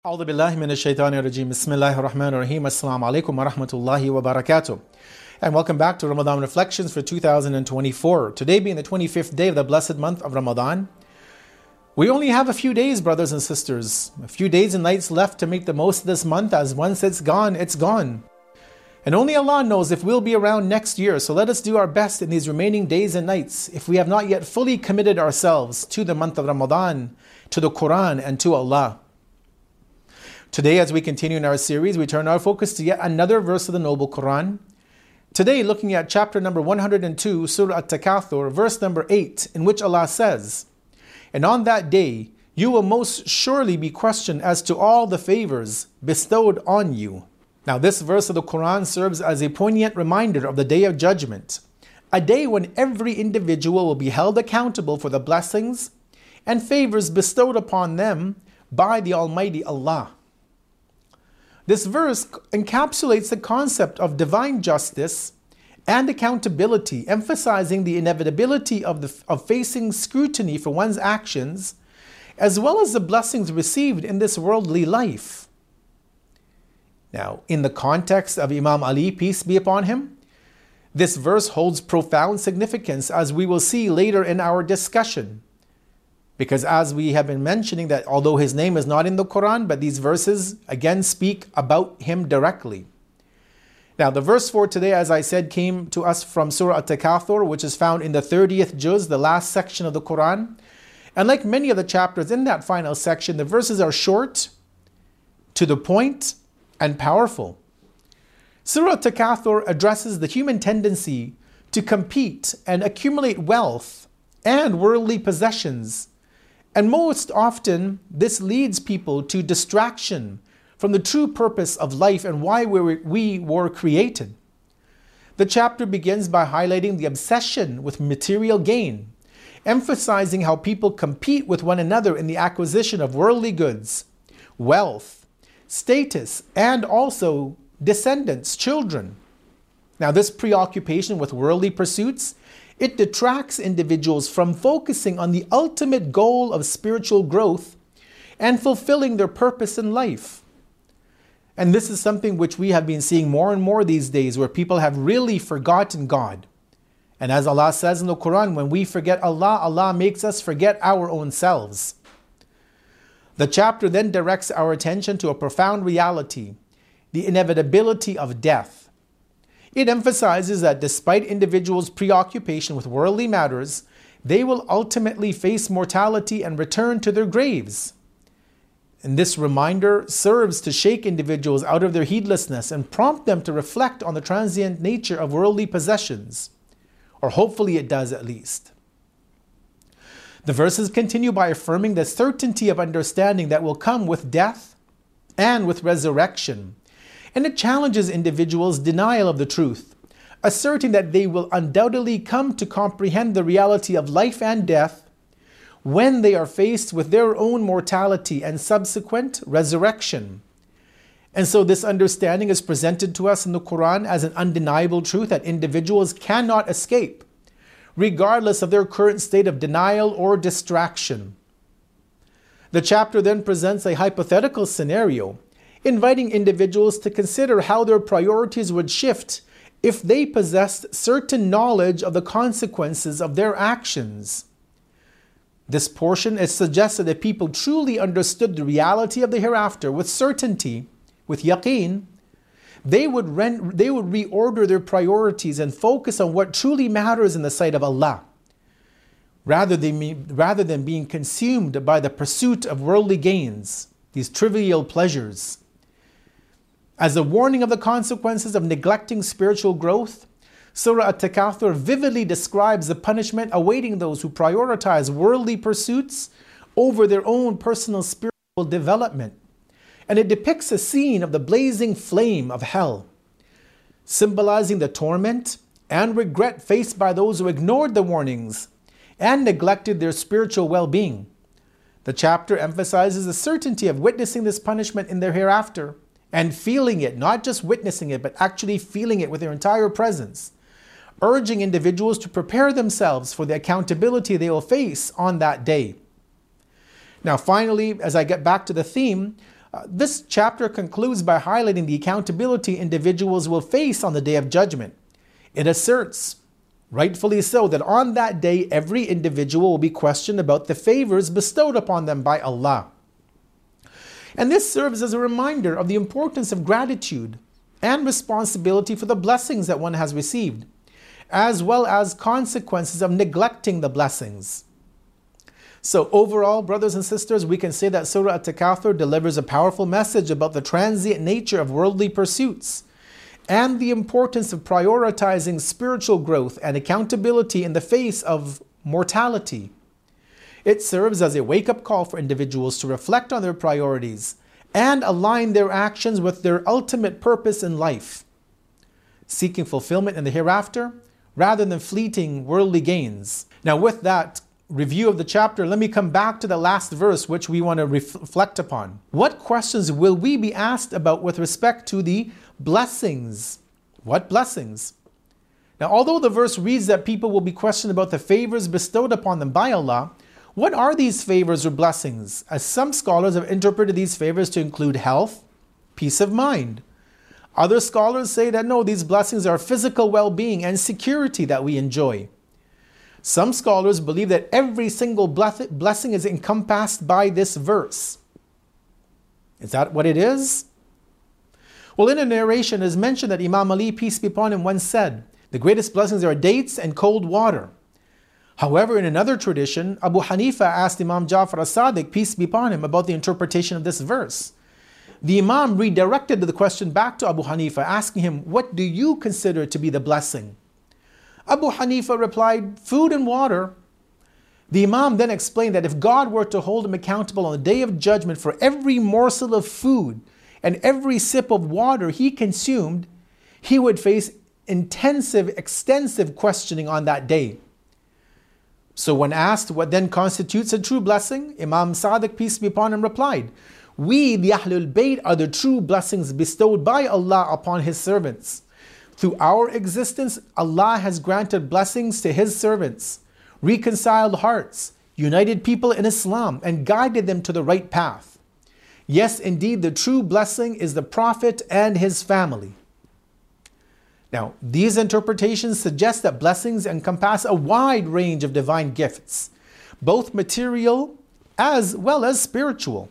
أعوذ بالله من الشيطان الرجيم. بسم الله الرحمن الرحيم. Assalamu alaikum wa rahmatullahi wa barakatuh. And welcome back to Ramadan Reflections for 2024. Today being the 25th day of the blessed month of Ramadan. We only have a few days, brothers and sisters. A few days and nights left to make the most of this month, as once it's gone, it's gone. And only Allah knows if we'll be around next year, so let us do our best in these remaining days and nights if we have not yet fully committed ourselves to the month of Ramadan, to the Quran and to Allah. Today, as we continue in our series, we turn our focus to yet another verse of the Noble Quran. Today, looking at chapter number 102, Surah At-Takathur, verse number 8, in which Allah says, "And on that day, you will most surely be questioned as to all the favors bestowed on you." Now, this verse of the Quran serves as a poignant reminder of the Day of Judgment, a day when every individual will be held accountable for the blessings and favors bestowed upon them by the Almighty Allah. This verse encapsulates the concept of divine justice and accountability, emphasizing the inevitability of facing scrutiny for one's actions, as well as the blessings received in this worldly life. Now, in the context of Imam Ali, peace be upon him, this verse holds profound significance, as we will see later in our discussion. Because as we have been mentioning, that although his name is not in the Quran, but these verses again speak about him directly. Now, the verse for today, as I said, came to us from Surah At-Takathur, which is found in the 30th juz, the last section of the Quran. And like many of the chapters in that final section, the verses are short, to the point, and powerful. Surah At-Takathur addresses the human tendency to compete and accumulate wealth and worldly possessions. And most often, this leads people to distraction from the true purpose of life and why we were created. The chapter begins by highlighting the obsession with material gain, emphasizing how people compete with one another in the acquisition of worldly goods, wealth, status, and also descendants, children. Now, this preoccupation with worldly pursuits, it detracts individuals from focusing on the ultimate goal of spiritual growth and fulfilling their purpose in life. And this is something which we have been seeing more and more these days, where people have really forgotten God. And as Allah says in the Quran, when we forget Allah, Allah makes us forget our own selves. The chapter then directs our attention to a profound reality, the inevitability of death. It emphasizes that despite individuals' preoccupation with worldly matters, they will ultimately face mortality and return to their graves. And this reminder serves to shake individuals out of their heedlessness and prompt them to reflect on the transient nature of worldly possessions. Or hopefully it does at least. The verses continue by affirming the certainty of understanding that will come with death and with resurrection. And it challenges individuals' denial of the truth, asserting that they will undoubtedly come to comprehend the reality of life and death when they are faced with their own mortality and subsequent resurrection. And so this understanding is presented to us in the Quran as an undeniable truth that individuals cannot escape, regardless of their current state of denial or distraction. The chapter then presents a hypothetical scenario, inviting individuals to consider how their priorities would shift if they possessed certain knowledge of the consequences of their actions. This portion, it suggests that if people truly understood the reality of the hereafter with certainty, with yaqeen, they would reorder their priorities and focus on what truly matters in the sight of Allah, rather than being consumed by the pursuit of worldly gains, these trivial pleasures. As a warning of the consequences of neglecting spiritual growth, Surah At-Takathur vividly describes the punishment awaiting those who prioritize worldly pursuits over their own personal spiritual development. And it depicts a scene of the blazing flame of hell, symbolizing the torment and regret faced by those who ignored the warnings and neglected their spiritual well-being. The chapter emphasizes the certainty of witnessing this punishment in their hereafter, and feeling it, not just witnessing it, but actually feeling it with their entire presence, urging individuals to prepare themselves for the accountability they will face on that day. Now finally, as I get back to the theme, This chapter concludes by highlighting the accountability individuals will face on the Day of Judgment. It asserts, rightfully so, that on that day every individual will be questioned about the favors bestowed upon them by Allah. And this serves as a reminder of the importance of gratitude and responsibility for the blessings that one has received, as well as consequences of neglecting the blessings. So overall, brothers and sisters, we can say that Surah At-Takathur delivers a powerful message about the transient nature of worldly pursuits and the importance of prioritizing spiritual growth and accountability in the face of mortality. It serves as a wake-up call for individuals to reflect on their priorities and align their actions with their ultimate purpose in life, seeking fulfillment in the hereafter rather than fleeting worldly gains. Now, with that review of the chapter, let me come back to the last verse which we want to reflect upon. What questions will we be asked about with respect to the blessings? What blessings? Now, although the verse reads that people will be questioned about the favors bestowed upon them by Allah, what are these favors or blessings? As some scholars have interpreted these favors to include health, peace of mind. Other scholars say that no, these blessings are physical well-being and security that we enjoy. Some scholars believe that every single blessing is encompassed by this verse. Is that what it is? Well, in a narration it is mentioned that Imam Ali, peace be upon him, once said, "The greatest blessings are dates and cold water." However, in another tradition, Abu Hanifa asked Imam Ja'far as-Sadiq, peace be upon him, about the interpretation of this verse. The Imam redirected the question back to Abu Hanifa, asking him, "What do you consider to be the blessing?" Abu Hanifa replied, "Food and water." The Imam then explained that if God were to hold him accountable on the Day of Judgment for every morsel of food and every sip of water he consumed, he would face intensive, extensive questioning on that day. So when asked what then constitutes a true blessing, Imam Sadiq, peace be upon him, replied, "We, the Ahlul Bayt, are the true blessings bestowed by Allah upon His servants. Through our existence, Allah has granted blessings to His servants, reconciled hearts, united people in Islam, and guided them to the right path. Yes, indeed, the true blessing is the Prophet and his family." Now, these interpretations suggest that blessings encompass a wide range of divine gifts, both material as well as spiritual.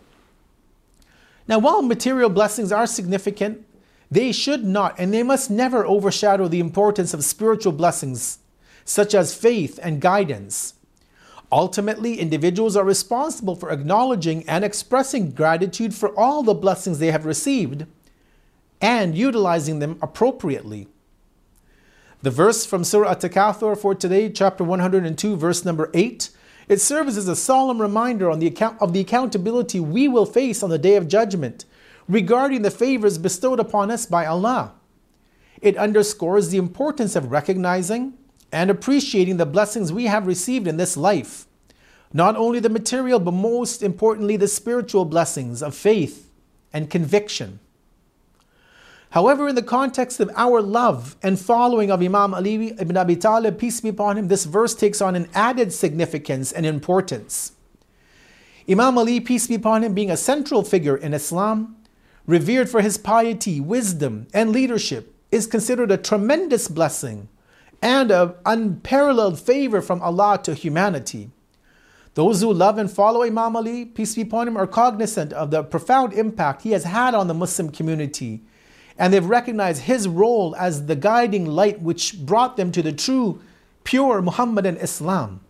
Now, while material blessings are significant, they should not and they must never overshadow the importance of spiritual blessings, such as faith and guidance. Ultimately, individuals are responsible for acknowledging and expressing gratitude for all the blessings they have received and utilizing them appropriately. The verse from Surah At-Takathur for today, chapter 102, verse number 8, it serves as a solemn reminder of the accountability we will face on the Day of Judgment regarding the favors bestowed upon us by Allah. It underscores the importance of recognizing and appreciating the blessings we have received in this life, not only the material, but most importantly, the spiritual blessings of faith and conviction. However, in the context of our love and following of Imam Ali ibn Abi Talib, peace be upon him, this verse takes on an added significance and importance. Imam Ali, peace be upon him, being a central figure in Islam, revered for his piety, wisdom, and leadership, is considered a tremendous blessing and an unparalleled favor from Allah to humanity. Those who love and follow Imam Ali, peace be upon him, are cognizant of the profound impact he has had on the Muslim community, and they've recognized his role as the guiding light which brought them to the true, pure Muhammadan Islam.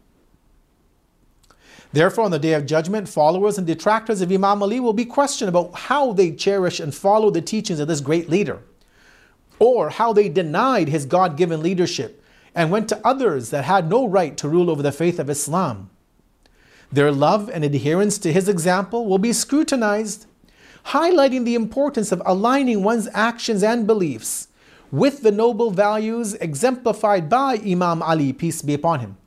Therefore, on the Day of Judgment, followers and detractors of Imam Ali will be questioned about how they cherish and follow the teachings of this great leader, or how they denied his God-given leadership and went to others that had no right to rule over the faith of Islam. Their love and adherence to his example will be scrutinized, highlighting the importance of aligning one's actions and beliefs with the noble values exemplified by Imam Ali, peace be upon him.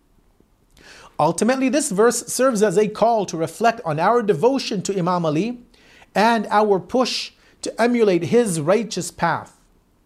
Ultimately, this verse serves as a call to reflect on our devotion to Imam Ali and our push to emulate his righteous path.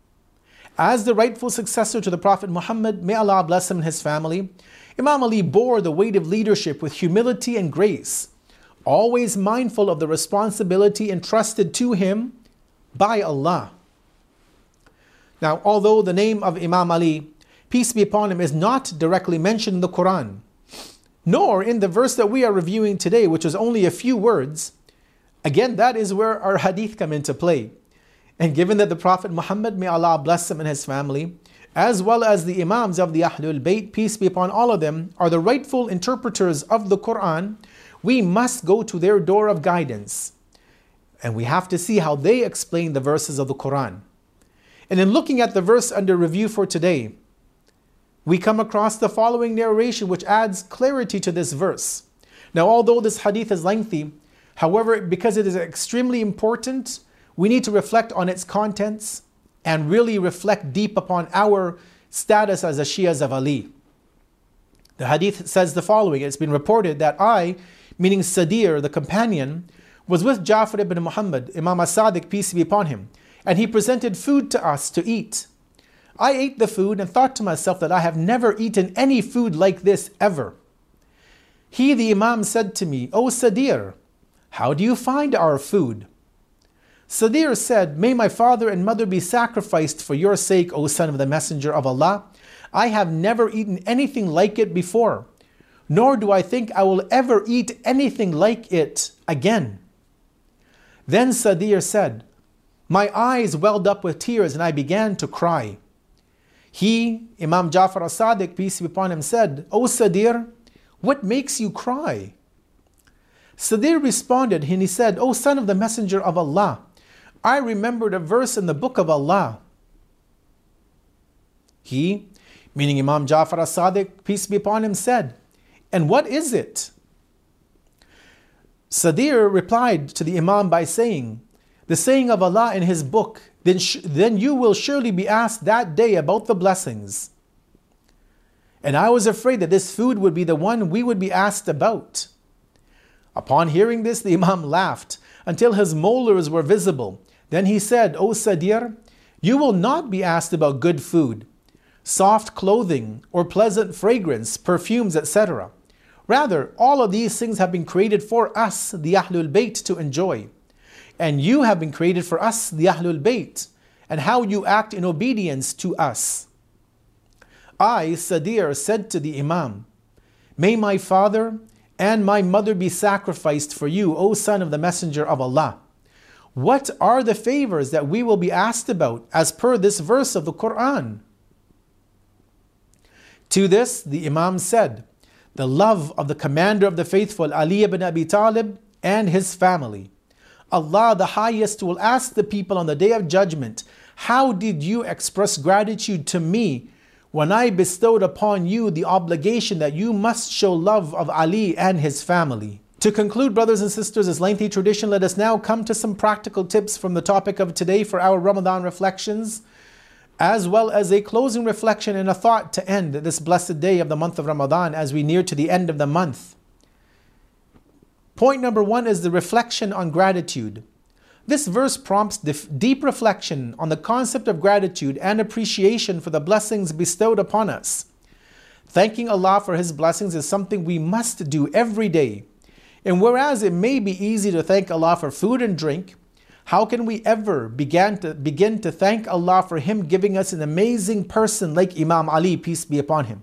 As the rightful successor to the Prophet Muhammad, may Allah bless him and his family, Imam Ali bore the weight of leadership with humility and grace, always mindful of the responsibility entrusted to him by Allah. Now, although the name of Imam Ali, peace be upon him, is not directly mentioned in the Quran, nor in the verse that we are reviewing today, which is only a few words, again, that is where our hadith come into play. And given that the Prophet Muhammad, may Allah bless him and his family, as well as the Imams of the Ahlul Bayt, peace be upon all of them, are the rightful interpreters of the Quran, we must go to their door of guidance. And we have to see how they explain the verses of the Quran. And in looking at the verse under review for today, we come across the following narration which adds clarity to this verse. Now, although this hadith is lengthy, however, because it is extremely important, we need to reflect on its contents and really reflect deep upon our status as a Shias of Ali. The hadith says the following. It's been reported that I, meaning Sadir, the companion, was with Ja'far ibn Muhammad, Imam as-Sadiq, peace be upon him, and he presented food to us to eat. I ate the food and thought to myself that I have never eaten any food like this ever. He, the Imam, said to me, O Sadir, how do you find our food? Sadir said, may my father and mother be sacrificed for your sake, O son of the Messenger of Allah. I have never eaten anything like it before, nor do I think I will ever eat anything like it again. Then Sadir said, my eyes welled up with tears and I began to cry. He, Imam Ja'far as-Sadiq, peace be upon him, said, O Sadir, what makes you cry? Sadir responded and he said, O son of the Messenger of Allah, I remembered a verse in the book of Allah. He, meaning Imam Ja'far as-Sadiq, peace be upon him, said, and what is it? Sadir replied to the Imam by saying, the saying of Allah in his book, then you will surely be asked that day about the blessings. And I was afraid that this food would be the one we would be asked about. Upon hearing this, the Imam laughed until his molars were visible. Then he said, O Sadir, you will not be asked about good food, soft clothing, or pleasant fragrance, perfumes, etc. Rather, all of these things have been created for us, the Ahlul Bayt, to enjoy. And you have been created for us, the Ahlul Bayt, and how you act in obedience to us. I, Sadir, said to the Imam, may my father and my mother be sacrificed for you, O son of the Messenger of Allah. What are the favors that we will be asked about as per this verse of the Quran? To this, the Imam said, the love of the commander of the faithful, Ali ibn Abi Talib, and his family. Allah the Highest will ask the people on the Day of Judgment, how did you express gratitude to me when I bestowed upon you the obligation that you must show love of Ali and his family? To conclude, brothers and sisters, this lengthy tradition, let us now come to some practical tips from the topic of today for our Ramadan reflections, as well as a closing reflection and a thought to end this blessed day of the month of Ramadan as we near to the end of the month. Point number 1 is the reflection on gratitude. This verse prompts deep reflection on the concept of gratitude and appreciation for the blessings bestowed upon us. Thanking Allah for His blessings is something we must do every day. And whereas it may be easy to thank Allah for food and drink, how can we ever begin to thank Allah for Him giving us an amazing person like Imam Ali, peace be upon him?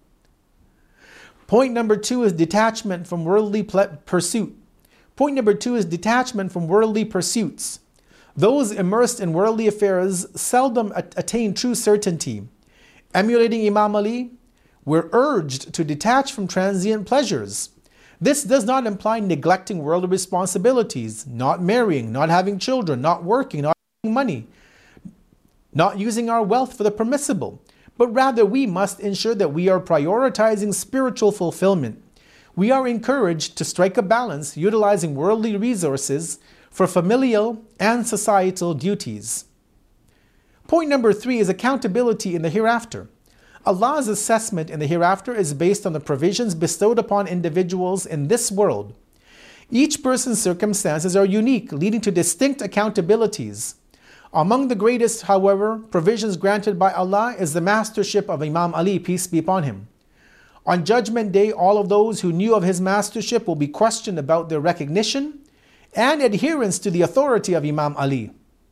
Point number 2 is detachment from worldly pursuit. Point number 2 is detachment from worldly pursuits. Those immersed in worldly affairs seldom attain true certainty. Emulating Imam Ali, we're urged to detach from transient pleasures. This does not imply neglecting worldly responsibilities, not marrying, not having children, not working, not having money, not using our wealth for the permissible, but rather we must ensure that we are prioritizing spiritual fulfillment. We are encouraged to strike a balance utilizing worldly resources for familial and societal duties. Point number 3 is accountability in the hereafter. Allah's assessment in the hereafter is based on the provisions bestowed upon individuals in this world. Each person's circumstances are unique, leading to distinct accountabilities. Among the greatest, however, provisions granted by Allah is the mastership of Imam Ali, peace be upon him. On Judgment Day, all of those who knew of his mastership will be questioned about their recognition and adherence to the authority of Imam Ali.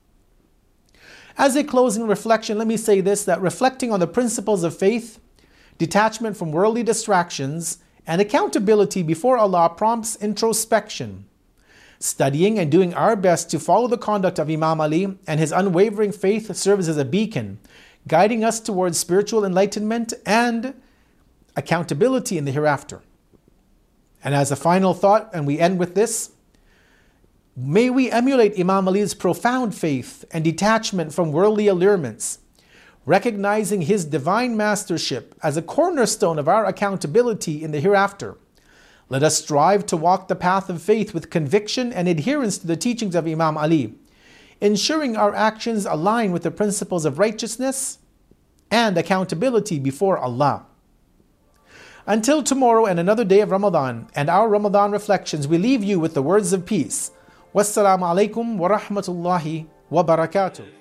As a closing reflection, let me say this, that reflecting on the principles of faith, detachment from worldly distractions, and accountability before Allah prompts introspection. Studying and doing our best to follow the conduct of Imam Ali and his unwavering faith serves as a beacon, guiding us towards spiritual enlightenment and accountability in the hereafter. And as a final thought, and we end with this, may we emulate Imam Ali's profound faith and detachment from worldly allurements, recognizing his divine mastership as a cornerstone of our accountability in the hereafter. Let us strive to walk the path of faith with conviction and adherence to the teachings of Imam Ali, ensuring our actions align with the principles of righteousness and accountability before Allah. Until tomorrow and another day of Ramadan and our Ramadan reflections, we leave you with the words of peace. Wassalamu alaikum wa rahmatullahi wa barakatuh.